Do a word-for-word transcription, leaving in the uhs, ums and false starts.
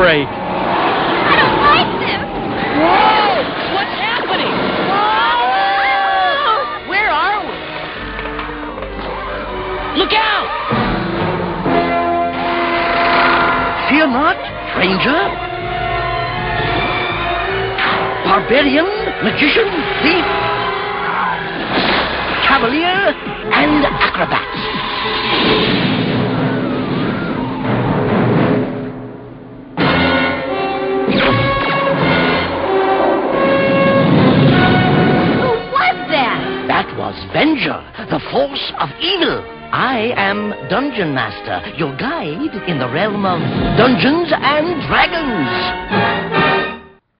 break. I don't like this. Whoa! What's happening? Whoa! Where are we? Look out! Fear not, stranger. Barbarian, magician, thief, cavalier, and acrobat. Who was that? That was Venger, the force of evil. I am Dungeon Master, your guide in the realm of Dungeons and Dragons.